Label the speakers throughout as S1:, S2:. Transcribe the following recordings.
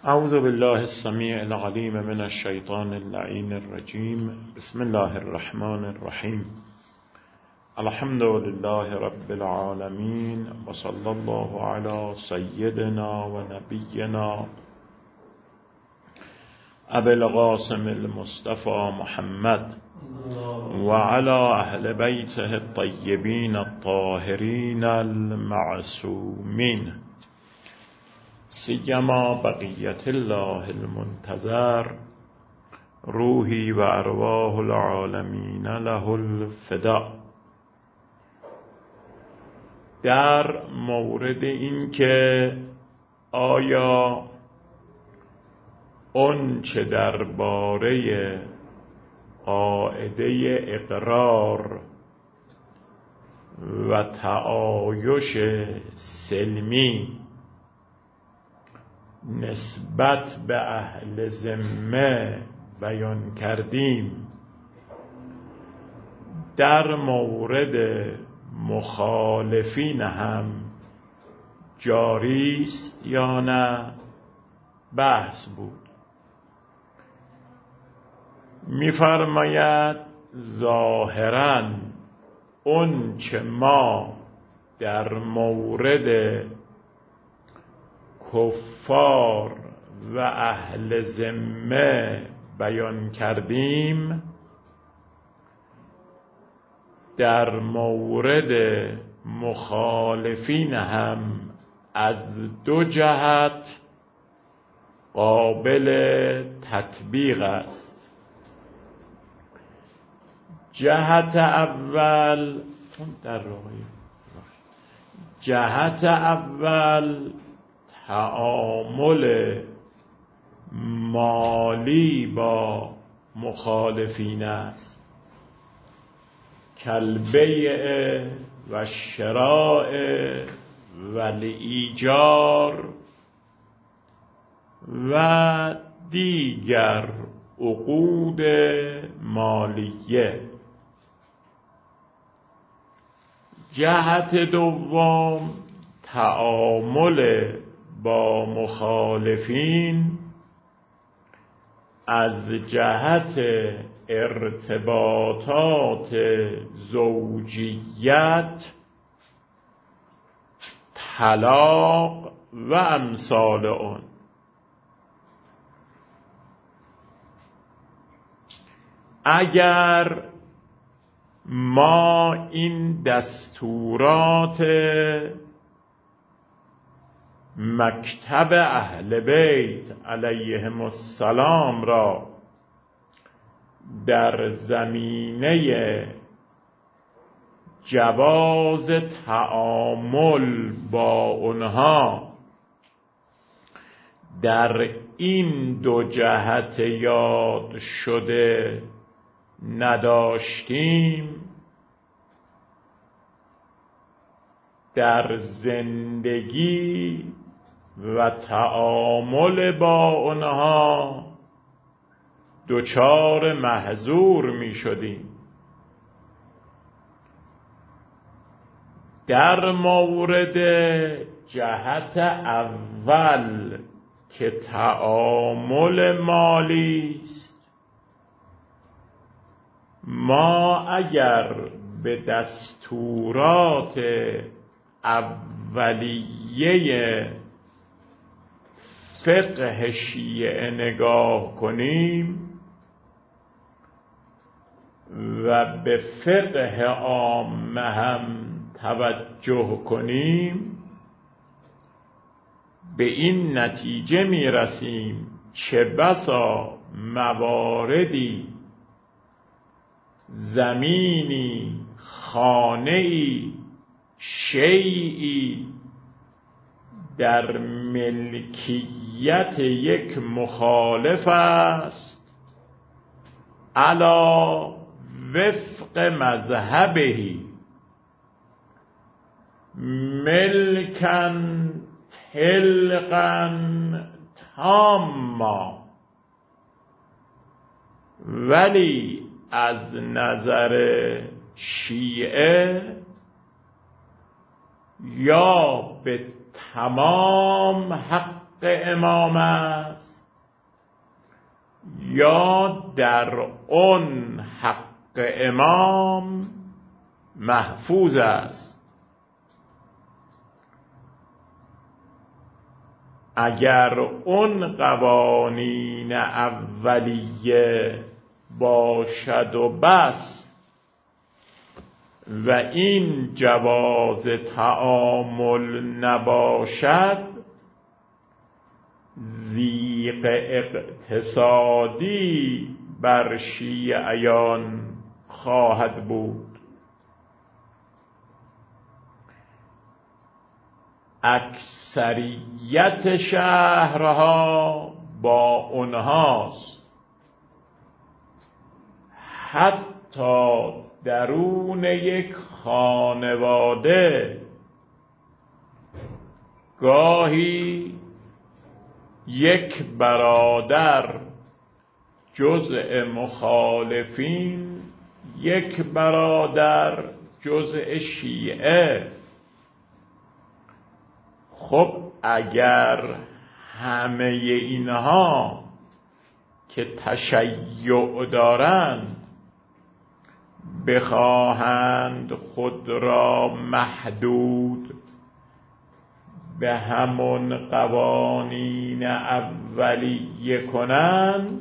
S1: اعوذ بالله السمیع العلیم من الشیطان اللعین الرجیم. بسم الله الرحمن الرحیم. الحمد لله رب العالمین و صلی الله علی سیدنا و نبینا ابی القاسم المصطفى محمد و علی اهل بیته الطیبین الطاهرین المعصومین، سیما بقیت الله المنتظر، روحی و ارواح العالمین له الفداء. در مورد این که آیا اون چه درباره قاعده اقرار و تعایش سلمی نسبت به اهل ذمه بیان کردیم در مورد مخالفین هم جاری است یا نه بحث بود. می‌فرماید ظاهراً اون چه ما در مورد کفار و اهل ذمه بیان کردیم در مورد مخالفین هم از دو جهت قابل تطبیق است. جهت اول تعامل مالی با مخالفین است، کالبیع و شراء و الایجار و دیگر عقود مالیه. جهت دوم تعامل با مخالفین از جهت ارتباطات زوجیت، طلاق و امثال اون. اگر ما این دستورات مکتب اهل بیت علیهم السلام را در زمینه جواز تعامل با اونها در این دو جهت یاد شده نداشتیم، در زندگی و تعامل با آنها دچار محظور می شدیم. در مورد جهت اول که تعامل مالی است، ما اگر به دستورات اولیه فقه شیعه نگاه کنیم و به فقه عامه هم توجه کنیم، به این نتیجه می رسیم چه بسا مواردی زمینی، خانه‌ای، شیئی در ملکیت یک مخالف است علی وفق مذهبه ملکن تلقن تاما، ولی از نظر شیعه یا به تمام حق امام است یا در اون حق امام محفوظ است. اگر اون قوانین اولیه باشد و بس و این جواز تعامل نباشد، ضیق اقتصادی بر شیعیان خواهد بود. اکثریت شهرها با اونهاست. حتی درون یک خانواده گاهی یک برادر جزء مخالفین، یک برادر جزء شیعه. خب اگر همه اینها که تشیع دارند بخواهند خود را محدود به همون قوانین اولیه کنند،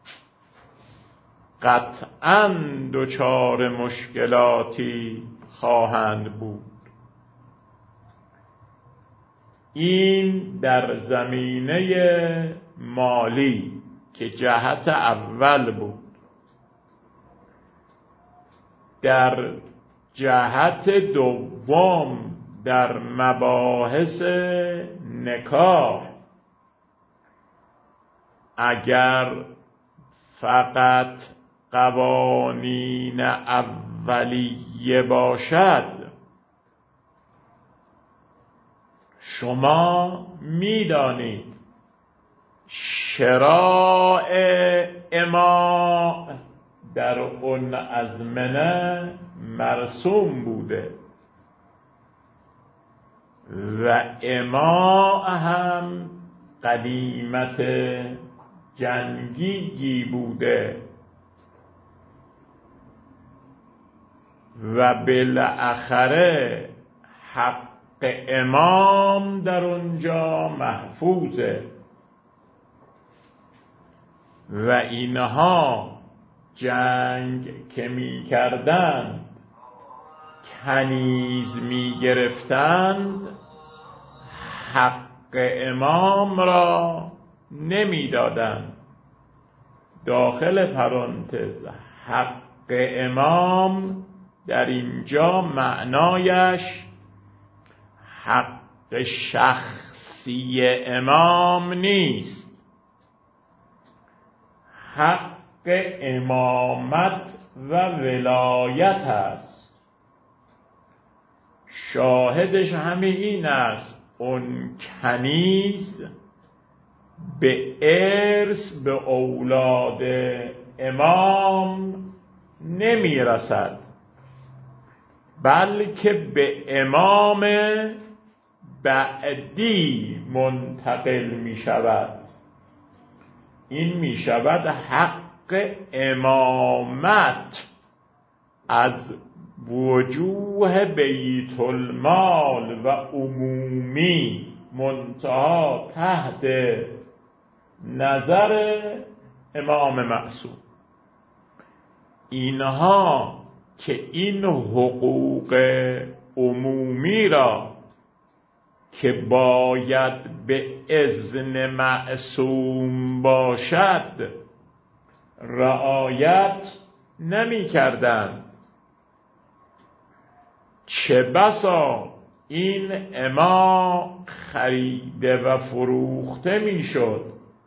S1: قطعاً دچار مشکلاتی خواهند بود. این در زمینه مالی که جهت اول بود. در جهت دوم، در مباحث نکاح، اگر فقط قوانین اولیه باشد، شما میدانید شرائع اماء در اون ازمنه مرسوم بوده و اماء هم قدیمت جنگیگی بوده و بالاخره حق امام در اونجا محفوظه و اینها جنگ که می کردند، کنیز می گرفتند، حق امام را نمی دادند. داخل پرانتز، حق امام در اینجا معنایش حق شخصی امام نیست، حق امامت و ولایت است. شاهدش همین این است، اون کنیز به ارث به اولاد امام نمی رسد، بلکه به امام بعدی منتقل می شود. این می شود حق امامت از وجوه بیت المال و عمومی، منتها تحت نظر امام معصوم. اینها که این حقوق عمومی را که باید به اذن معصوم باشد رعایت نمی کردند، چه بسا این اما خریده و فروخته می شد،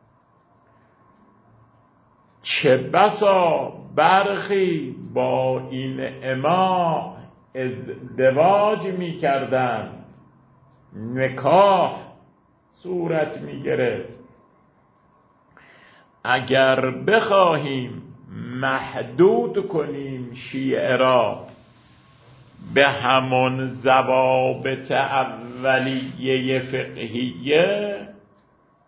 S1: چه بسا برخی با این اما ازدواج می کردند، نکاح صورت می گرفت. اگر بخواهیم محدود کنیم شیعه را به همون ضوابط اولیه فقهیه،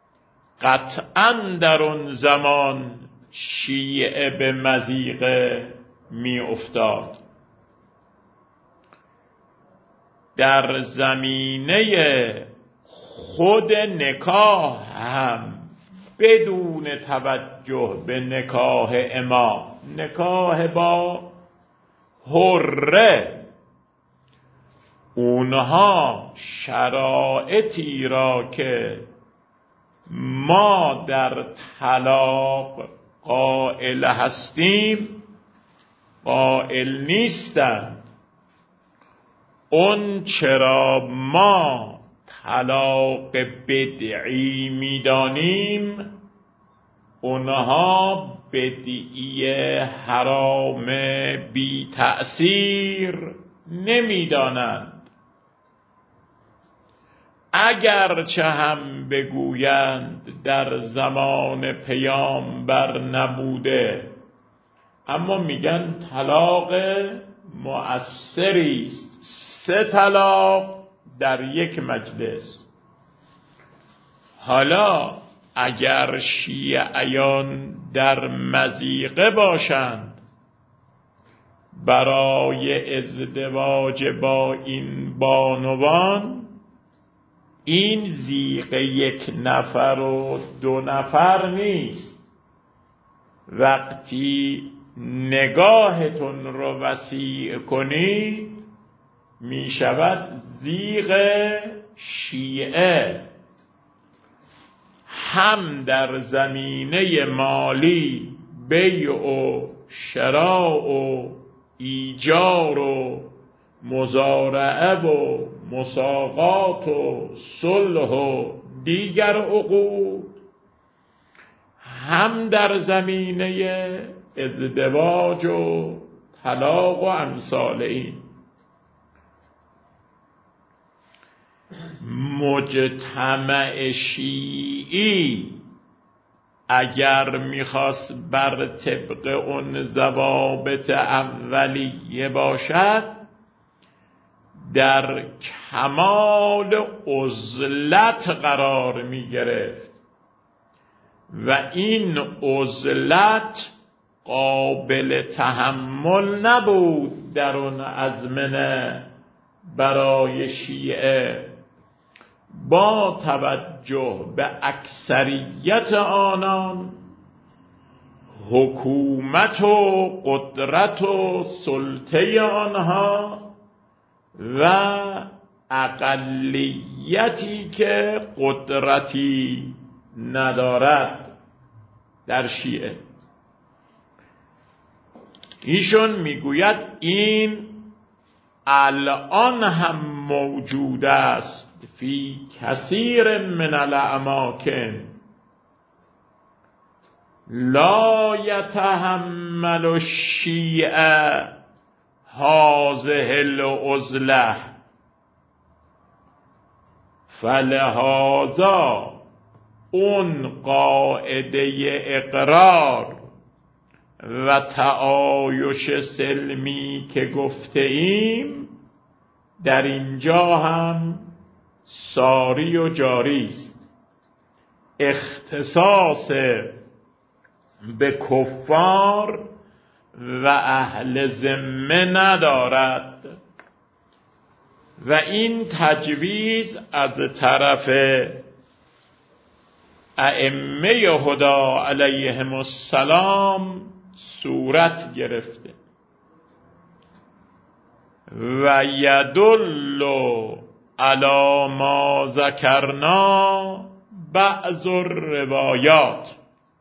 S1: قطعا در اون زمان شیعه به مضیقه می افتاد. در زمینه خود نکاح هم بدون توجه به نکاح امام، نکاح با حره، اونها شرایطی را که ما در طلاق قائل هستیم قائل نیستند. اون چرا ما طلاق بدعی میدانیم اونها بدعی حرام بی تأثیر نمیدانند. اگرچه هم بگویند در زمان پیامبر نبوده، اما میگن طلاق مؤثری است. 3 طلاق در یک مجلس. حالا اگر شیعیان در مضیقه باشند برای ازدواج با این بانوان، این زیغ 1 نفر و 2 نفر نیست. وقتی نگاهتون رو وسیع کنید می شود زیغ شیعه. هم در زمینه مالی، بیع و شراء و ایجار و مزارعه و مساقات و صلح و دیگر عقود، هم در زمینه ازدواج و طلاق و امثال این. مجتمع شیعی اگر میخواست بر طبق اون ضوابط اولیه باشد، در کمال عزلت قرار میگرفت و این عزلت قابل تحمل نبود در اون ازمنه برای شیعه. با توجه به اکثریت آنان، حکومت و قدرت و سلطه آنها و اقلیتی که قدرتی ندارد در شیعه، ایشون میگوید این الان هم موجود است فی کثیر من الاماکن. لا یتحمل الشیعه هذه العزله، فلهذا اون قاعده اقرار و تعایش سلمی که گفته ایم در اینجا هم ساری و جاری است. اختصاص به کفار و اهل ذمه ندارد و این تجویز از طرف ائمه هدا علیهم السلام صورت گرفته. و یدل علی ما ذکرنا بعض الروایات.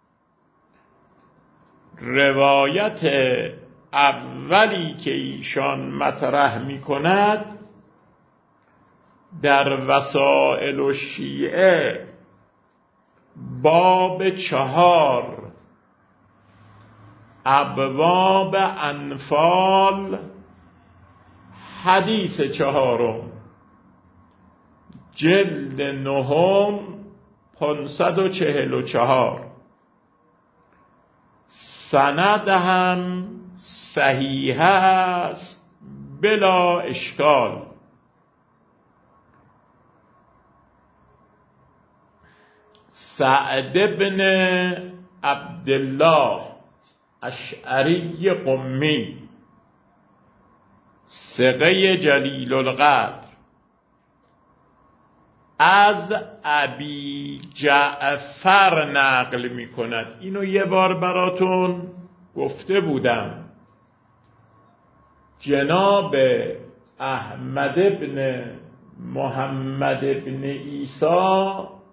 S1: روایت اولی که ایشان مطرح می کند در وسائل الشیعه باب 4 ابواب انفال حدیث 4 جلد 9 544 سند هم صحیح است بلا اشکال. سعد بن عبدالله اشعری قمی ثقه جلیل القدر از ابی جعفر نقل می کند. اینو یه بار براتون گفته بودم. جناب احمد بن محمد بن عیسی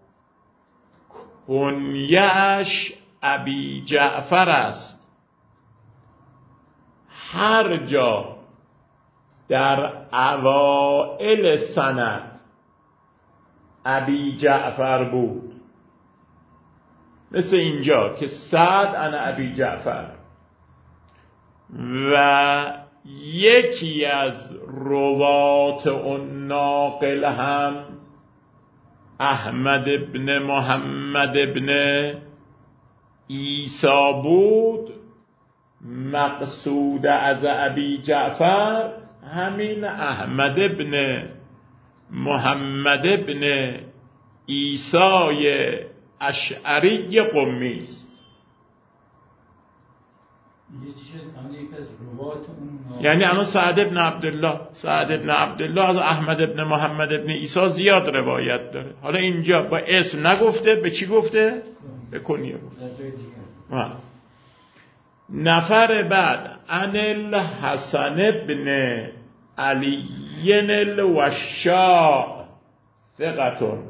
S1: کنیه‌اش ابی جعفر است. هر جا در اوائل سند ابی جعفر بود، مثل اینجا که سعد عن ابی جعفر، و یکی از روات اون ناقل هم احمد بن محمد بن عیسی بود، مقصود از ابی جعفر همین احمد بن محمد بن عیسی اشعری قمی است. یعنی الان سعد بن عبدالله از احمد بن محمد بن عیسی زیاد روایت داره. حالا اینجا با اسم نگفته، به چی گفته؟ به کنیه گفته. نفر بعد عن الحسن بن علی الوشاء ثقة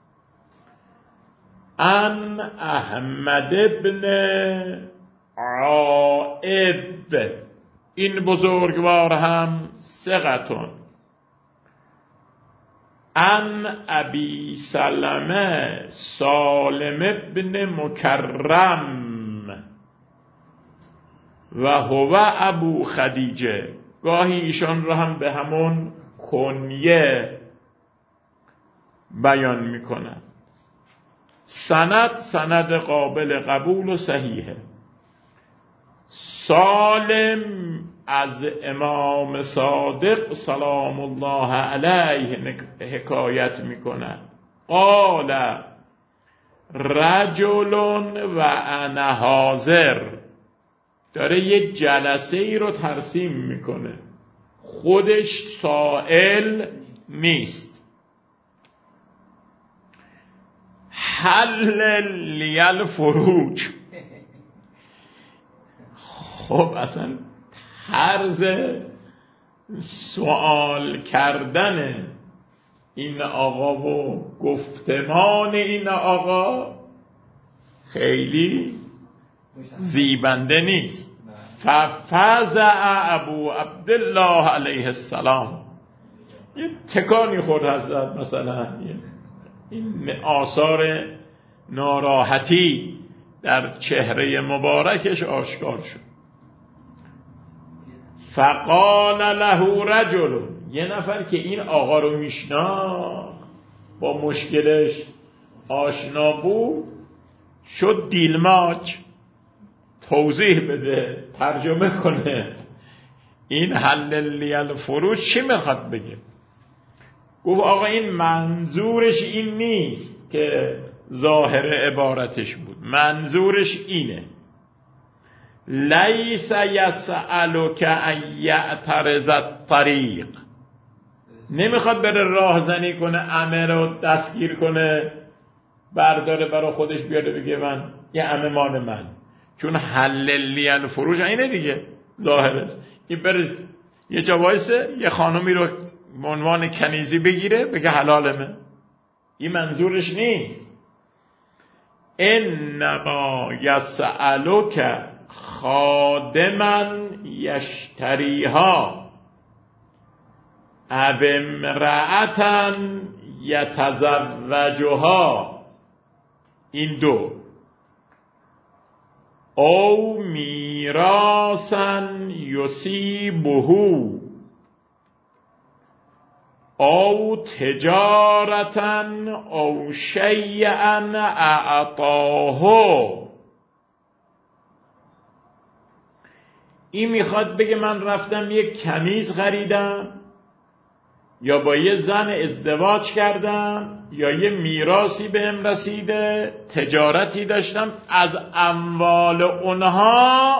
S1: عن احمد بن عائب، این بزرگوار هم ثقة عن ابی سلمه سالم بن مکرم و هو ابو خدیجه. گاهی ایشان را هم به همون کنیه بیان میکنن. سند قابل قبول و صحیحه. سالم از امام صادق سلام الله علیه حکایت میکنه. قال رجل و انا حاضر، داره یه جلسه ای رو ترسیم میکنه، خودش سائل نیست. حل لی الفروج. خب اصلا طرز سوال کردن این آقا و گفتمان این آقا خیلی زیبنده نیست. ففزع ابو عبدالله علیه السلام، یه تکانی خورد حضرت، مثلا این آثار ناراحتی در چهره مبارکش آشکار شد. فقال له رجل، یه نفر که این آقا رو میشناخت، با مشکلش آشنا بود، شد دیلماج، توضیح بده، ترجمه کنه این حل لی الفروج چی میخواد بگه. گفت آقا این منظورش این نیست که ظاهر عبارتش بود، منظورش اینه لیس یسألک ان یعترض الطریق، نمیخواد بره راهزنی کنه، عمه رو دستگیر کنه، برداره برای خودش بیاره بگه من یه عمه مال من، چون حل لی الفروج اینه دیگه ظاهرش. این بره یه جا وایسه یه خانومی رو به عنوان کنیزی بگیره بگه حلالمه، این منظورش نیست. انما یسألک خادما یشتریها او امرأة یتزوجها، این دو، او میراثا یصیبه او تجارتا او شیئا اعطاه. این میخواد بگه من رفتم یک کنیز خریدم یا با یه زن ازدواج کردم، یا یه میراثی بهم رسیده، تجارتی داشتم، از اموال اونها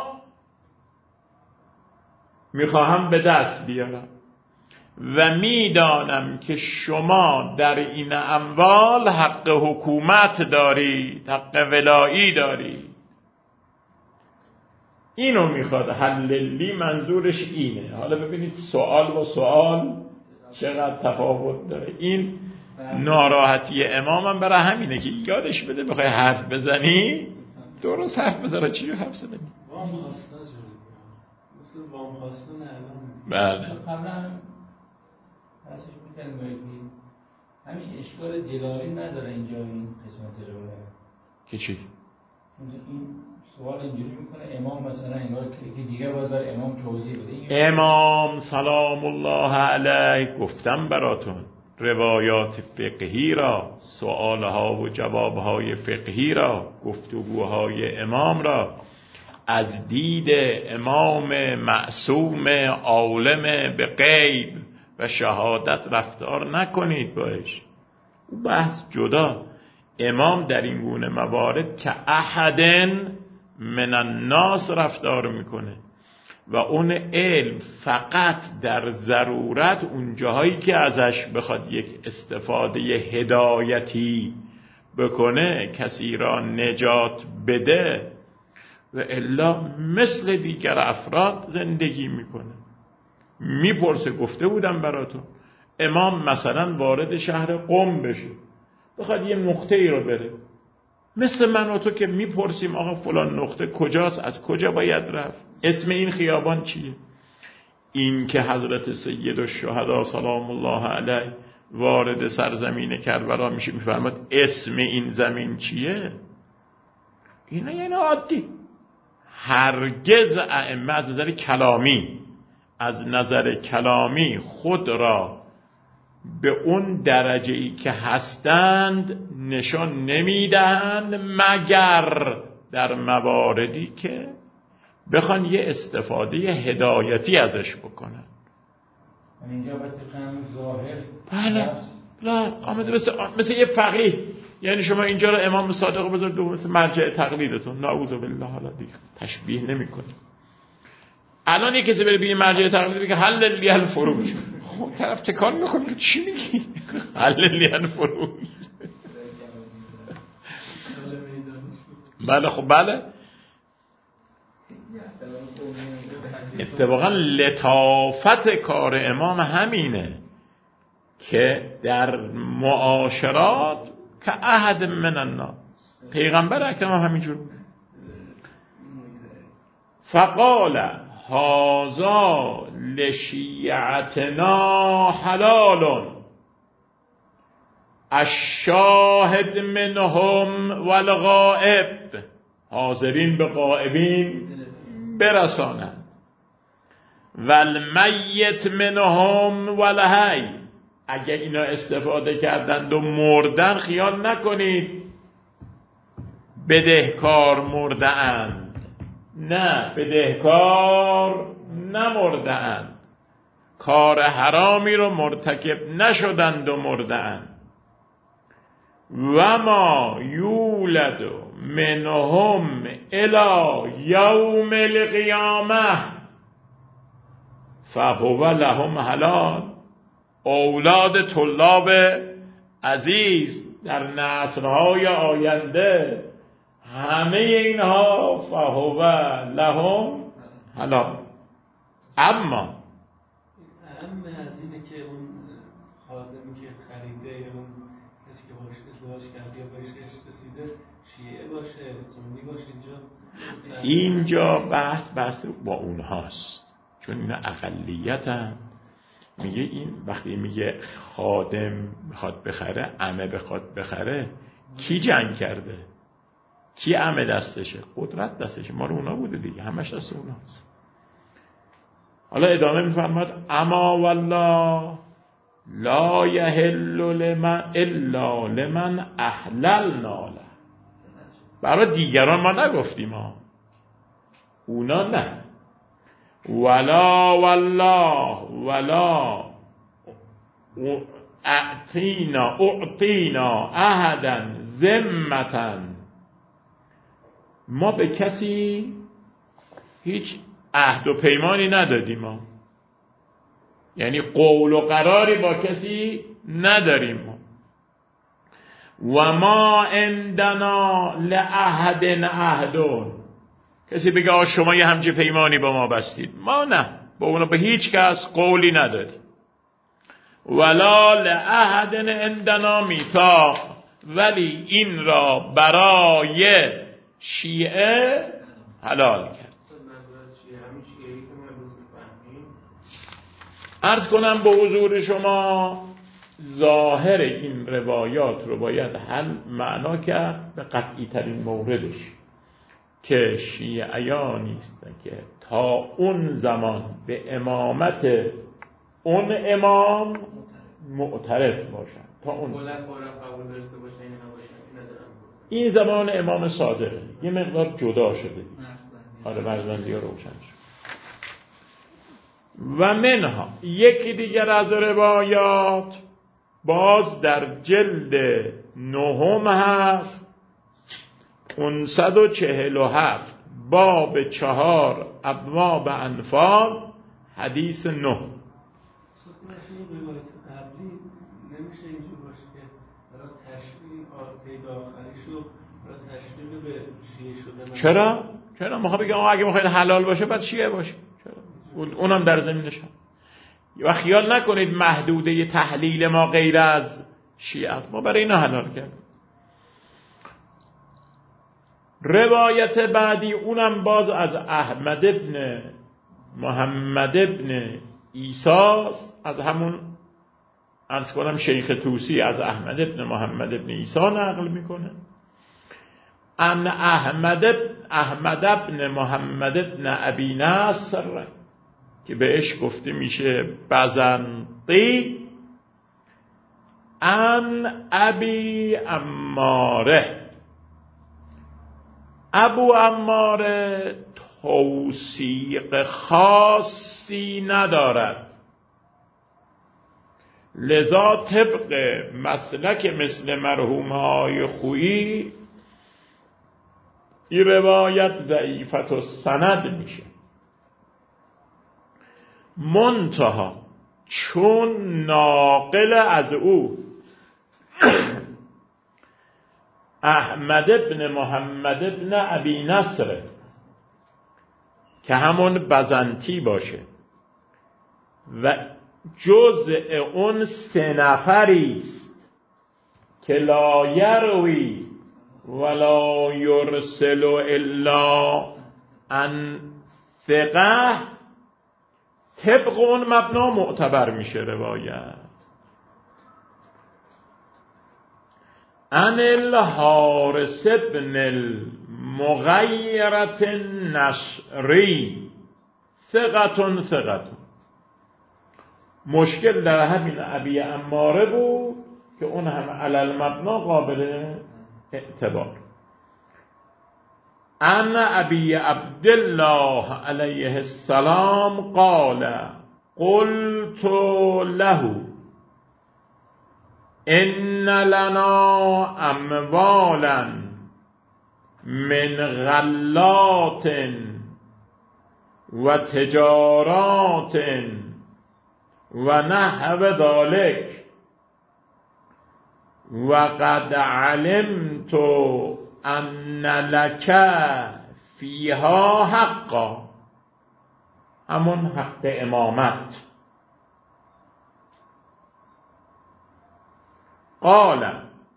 S1: میخواهم به دست بیارم و میدانم که شما در این اموال حق حکومت دارید، حق ولایی دارید. اینو میخواد حللی، منظورش اینه. حالا ببینید سوال با سوال چقدر تفاوت داره. این ناراحتی امامم برای همینه که یادش بده بخوای حرف بزنی درست حرف بزنی. چی رو حرف زدنی؟
S2: وام خواسته مثل وام خواسته نه الان.
S1: بله
S3: قبلا بحثش میکنم بگیم همین اشکال جلالی نداره اینجا این قسمت رو
S1: که چی؟
S3: این سوال اینجوری میکنه امام مثلا انگار که دیگه باید داره امام توضیح بده.
S1: امام سلام الله علیه گفتم براتون روایات فقهی را، سوالها و جوابهای فقهی را، گفتگوهای امام را از دید امام معصوم عالم به غیب و شهادت رفتار نکنید باش. او بحث جدا. امام در این گونه موارد که احدن من الناس رفتار میکنه و اون علم فقط در ضرورت اون جاهایی که ازش بخواد یک استفاده هدایتی بکنه، کسی را نجات بده، و الا مثل دیگر افراد زندگی میکنه. میپرسه گفته بودم براتون امام مثلا وارد شهر قم بشه، بخواد یه نقطه ای رو بره، مثل من و تو که میپرسیم آقا فلان نقطه کجاست، از کجا باید رفت، اسم این خیابان چیه. این که حضرت سید الشهدا سلام الله علیه وارد سرزمین کربلا میشه میفرماد اسم این زمین چیه، اینه یعنی عادی. هرگز ائمه از نظر کلامی خود را به اون درجه‌ای که هستند نشان نمیدهند مگر در مواردی که بخوان یه استفاده هدایتی ازش بکنن.
S3: اینجا باید تقنیم ظاهر
S1: بله مثل یه فقیه. یعنی شما اینجا رو امام صادق بذارید مثل مرجع تقلیدتون، نعوذ بالله، حالا دیگه تشبیه نمی‌کنه. الان یه کسی بره ببین مرجع تقلید بگه حل لی الفروج، خب طرف تکان می‌خوره که چی میگی؟ حل لی الفروج. بله خب بله. اتفاقا لطافت کار امام همینه که در معاشرات که احد من الناس، پیغمبر اکرم همینجور بود. فقال هذا لشیعتنا حلال الشاهد منهم والغائب، حاضرین به غائبین برسانند، والمیت منهم والحی، اگه اینا استفاده کردند و مردن خیال نکنید بدهکار مرده اند، نه بدهکار نمرده اند، کار حرامی رو مرتکب نشدند و مرده اند. و ما یولد منهم الی یوم القیامه فهو لهم حلال. اولاد طلاب عزیز در نسل‌های آینده همه اینها فهو لهم حلال. اما
S2: اهم از اینه که اون خادمی که خریده یا اون کسی که باش ازدواج کرده یا بهش رسیده شیعه باشه، سنی باشه،
S1: اینجا بحث با اونهاست، چون اینا اقلیتن. میگه این وقتی میگه خادم میخواد بخره، عمه بخواد بخره، کی جنگ کرده؟ کی عمه دستشه؟ قدرت دستشه. ما رو اونا بوده دیگه، همش دست اوناست. حالا ادامه میفرماد اما والله لا یحل لمن الا لمن احللنا له. برای دیگران ما نگفتیم ها، اونا نه. ولا والله ولا اعطینا احدا ذمتا، ما به کسی هیچ عهد و پیمانی ندادیم، ما یعنی قول و قراری با کسی نداریم ما. و ما عندنا لعهد عهدون، کسی بگه شما یه همچین پیمانی با ما بستید، ما نه، با اونا به هیچ کس قولی ندادیم. ولا لعهد عندنا میثاق، ولی این را برای شیعه حلال کرد. عرض کنم به حضور شما ظاهر این روایات رو باید معنا کرد به قطعی ترین موردش، که شیعیانی است که تا اون زمان به امامت اون امام معترف باشن، تا اون این زمان امام صادق یه مقدار جدا شده، آره مرزبندی ها روشن شد. و منها یکی دیگر از روایات باز در جلد 9 هست، 547 باب 4 ابواب انفال، حدیث 9.
S2: روایت قبلی نمیشه اینجور باشه که برای تشریح پیدا آخریشو برای تشریح به شیعه شده.
S1: چرا؟ میخوام بگم اگه میخواید حلال باشه بعد شیعه باشه، اونم در زمینش هست. و خیال نکنید محدوده تحلیل ما غیر از شیعه است، ما برای اینا حلال کردیم. روایت بعدی اونم باز از احمد ابن محمد ابن عیساست، از همون عرض کنم شیخ طوسی از احمد ابن محمد ابن عیسی نقل میکنه. ان احمد ابن محمد ابن ابی نصر که بهش گفته میشه بزنطی، ان ابی عماره، ابو عماره توثیق خاصی ندارد، لذا طبق مسلک مثل مرحوم های خویی این روایت ضعیفت و سند میشه. منتها چون ناقل از او احمد ابن محمد ابن ابی نصر که همون بزنطی باشه و جزء اون 3 نفریست که لا یروی ولا یرسل الا عن ثقه، طبق اون مبنا معتبر میشه روایت. عن الحارث بن المغیرة النشری ثقة. مشکل در همین ابی عماره بود که اون هم علی المبنا قابل اعتبار. ان ابی عبدالله علیه السلام قال قلت له ان لنا اموالا من غلات و تجارات و نحو ذلك و قد علمت ان لك فیها حقا، همون حق امامت. قال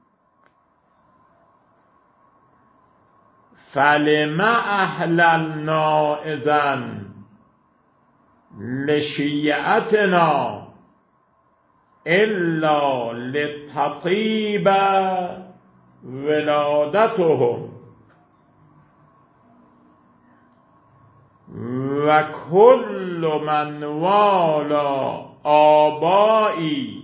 S1: فلم احللنا اذن لشیعتنا الا لتطیب ولادتهم و کل من والا آبائی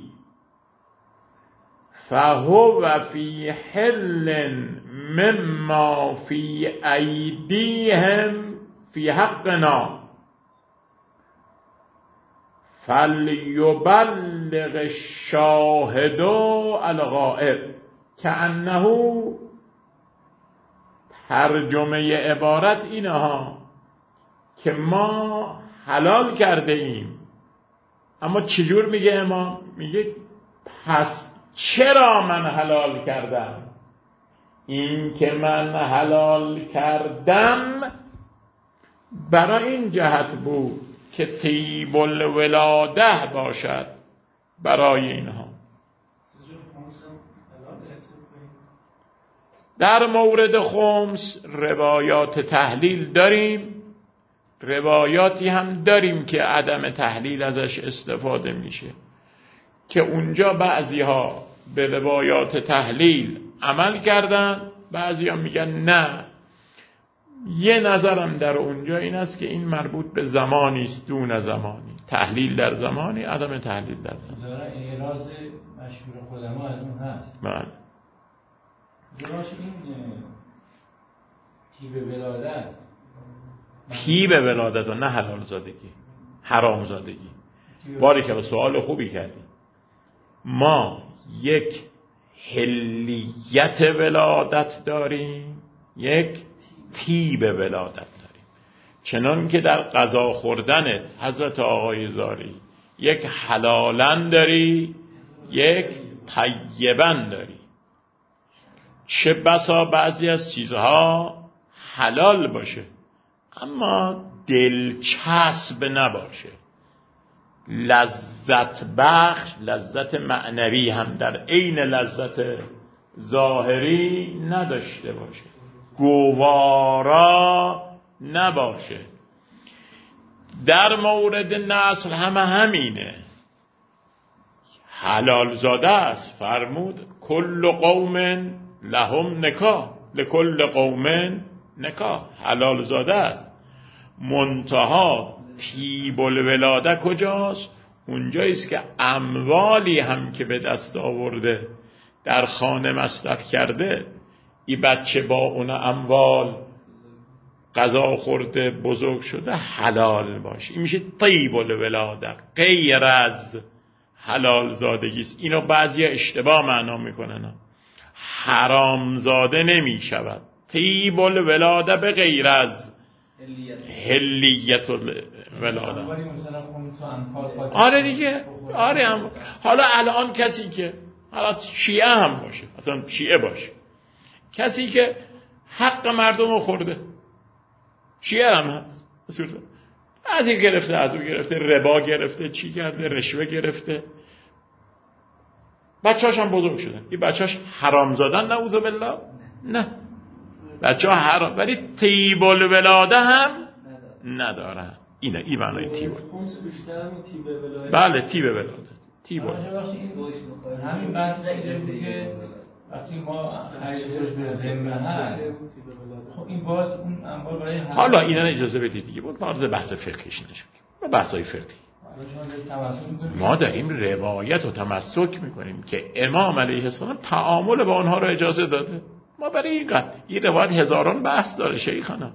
S1: فهو فی حل مما فی ایدیهم فی حقنا فلیبلغ یبلغ الشاهد الغائب، کأنه ترجمه عبارت اینه ها که ما حلال کرده ایم. اما چجور میگه امام؟ میگه پس چرا من حلال کردم؟ این که من حلال کردم برای این جهت بود که طیب الولاده باشد برای اینها. در مورد خمس روایات تحلیل داریم، روایاتی هم داریم که عدم تحلیل ازش استفاده میشه، که اونجا بعضی ها به روایات تحلیل عمل کردن، بعضی ها میگن نه. یه نظرم در اونجا این است که این مربوط به زمانی است دون زمانی، تحلیل در زمانی، عدم تحلیل در زمانی.
S3: اعراض مشهور خودما از اون هست.
S1: بله.
S3: جناش این تیب ولادت،
S1: تیب ولادت و نه حلال زادگی، حرام زادگی. باری که سوال خوبی کردی. ما یک حلیت ولادت داریم، یک تیب ولادت داریم. چنان که در غذا خوردنت حضرت آقای زاری یک حلالن داری، یک طیبن داری. چه بسا بعضی از چیزها حلال باشه اما دلچسب نباشه، لذت بخش، لذت معنوی هم در عین لذت ظاهری نداشته باشه، گوارا نباشه. در مورد نسل همینه، حلال زاده است. فرمود کل قوم لهم نکاح، لکل قوم نکاح، حلال زاده است. منتها طیب الولاده کجاست؟ اونجاییست که اموالی هم که به دست آورده در خانه مصرف کرده، این بچه با اون اموال غذا خورده بزرگ شده، حلال باشه. این میشه طیب الولاده، غیر از حلال زادگیست. اینو بعضی اشتباه معنا میکنن، حرام زاده نمیشود. طیب الولاده به غیر از حلیت الولاده. آره دیگه، آره هم. حالا الان کسی که حالا شیعه هم باشه، اصلا شیعه باشه، کسی که حق مردم رو خورده، شیعه هم هست، از این گرفته، از اون گرفته، ربا گرفته، چی کرده، رشوه گرفته، بچه‌هاش هم بزرگ شدن. این بچه‌هاش حرام زادن نعوذ بالله؟ نه، بچه‌ها حرام، ولی طیب الولاده هم نداره. اینه، این معنی طیب. بله، طیب ولادت. طیب.
S3: همین بحث دیگه وقتی ما خریدش به ذمه هست، خب این باز اون اموال برای
S1: حالا اینا اجازه بدید دیگه، بود وارد بحث فقهیش نشیم، بحث‌های فقهی. ما داریم روایت و تمسک میکنیم که امام علیه السلام تعامل با آنها رو اجازه داده. ما برای این روایت هزاران بحث داره شیخانا.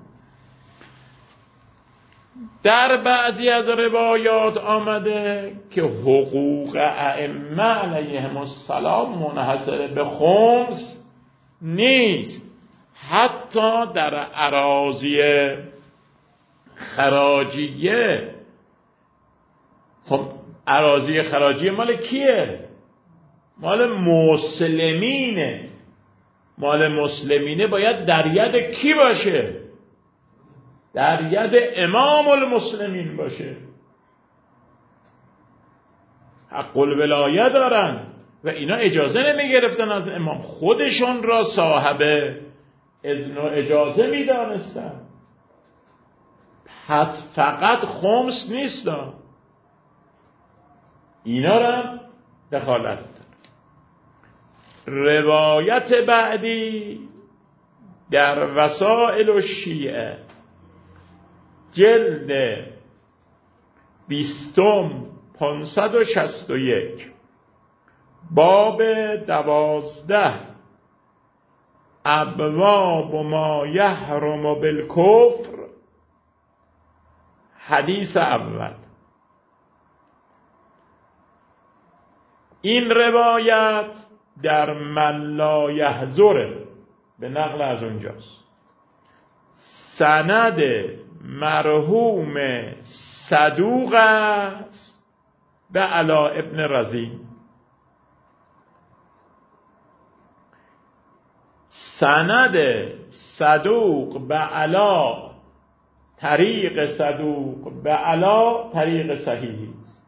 S1: در بعضی از روایات آمده که حقوق ائمه علیهم السلام منحصر به خمس نیست، حتی در اراضی خراجیه. خب اراضی خراجیه مال کیه؟ مال مسلمینه. مال مسلمینه باید در ید کی باشه؟ در ید امام المسلمین باشه. حق الولایه دارن و اینا اجازه نمی گرفتن از امام، خودشون را صاحب اذن و اجازه می دانستن. پس فقط خمس نیست، اینا را دخالت دارن. روایت بعدی در وسائل الشیعه جلد 20 561 باب 12 ابواب ما یحرم بالکفر، حدیث اول. این روایت در من لا یحضره، به نقل از اونجاست. سند مرحوم صدوق است به علا ابن رزین. سند صدوق به علا، طریق صدوق به علا طریق صحیحی است.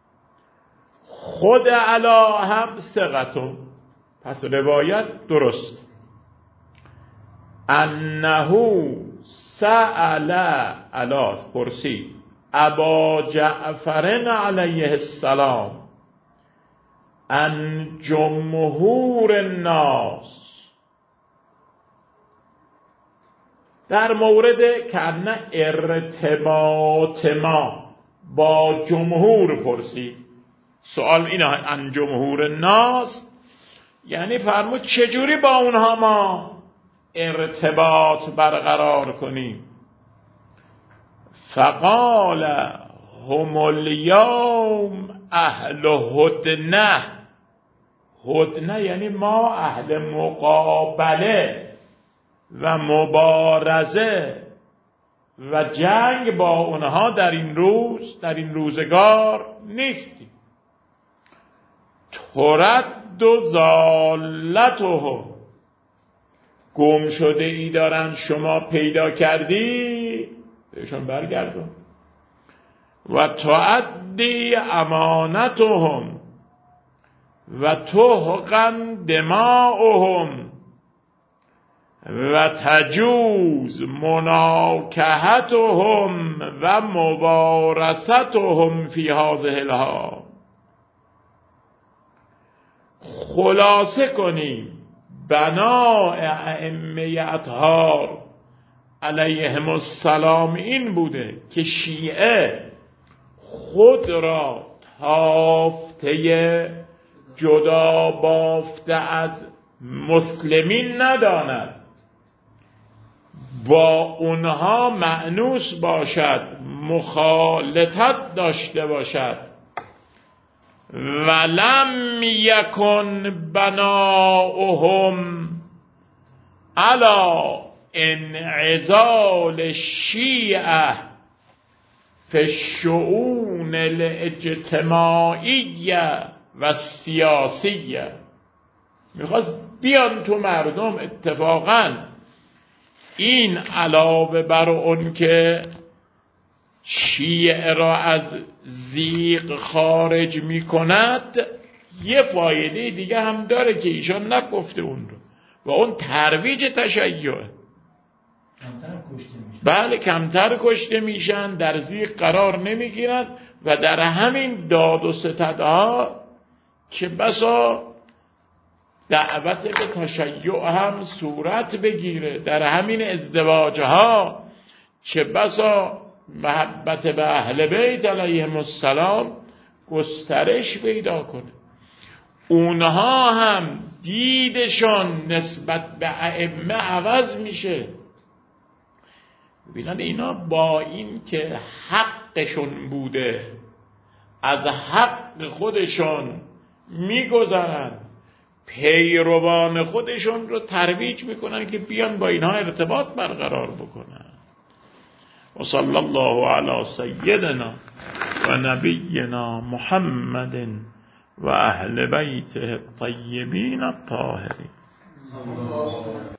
S1: خود علا هم ثقتون، پس روایت درست. انه سأل علا، پرسید ابا جعفر علیه السلام ان جمهور الناس، در مورد کن ارتباط ما با جمهور پرسید. سوال اینه، ان جمهور الناس یعنی فرمود چجوری با اونها ما ارتباط برقرار کنیم. فقال هم الیوم اهل هدنه. هدنه یعنی ما اهل مقابله و مبارزه و جنگ با اونها در این روز، در این روزگار نیستیم. ترد و ضالتهم، گم شده ای دارن شما پیدا کردی بهشون برگردون. و تعدی امانتهم و تحقن دماؤهم و تجوز مناکحتهم و مبارستهم فی هذه الحال. خلاصه کنیم بناء ائمه اطهار علیهم السلام این بوده که شیعه خود را تافته جدا بافته از مسلمین نداند، با اونها مأنوس باشد، مخالطت داشته باشد. ولم یکن بناؤهم علی انعزال الشیعه فی الشؤون الاجتماعیه و سیاسیه. میخواست بیان تو مردم اتفاقا این علاوه بر اون که شیعه را از زیغ خارج میکند، یه فایده دیگه هم داره که ایشان نگفته اون رو، و اون ترویج تشیعه. بله، کمتر کشته میشن، در زیغ قرار نمیگیرن و در همین داد و ستدها چه بسا دعوت به تشیع هم صورت بگیره، در همین ازدواجها چه بسا محبت به اهل بیت علیهم السلام گسترش پیدا کنه. اونها هم دیدشان نسبت به ائمه عوض میشه. ببینن اینا با این که حقشون بوده از حق خودشون میگذرن، پیروان خودشون رو ترویج میکنن که بیان با اینها ارتباط برقرار بکنن. و صلی الله علی سیدنا و نبینا محمد و اهل بیته الطیبین الطاهرین.